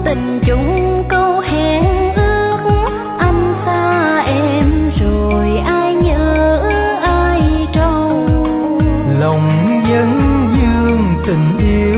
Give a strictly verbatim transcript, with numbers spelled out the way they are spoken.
tình chung câu hẹn ước, anh xa em rồi ai nhớ ai trông. Lòng vẫn vương tình yêu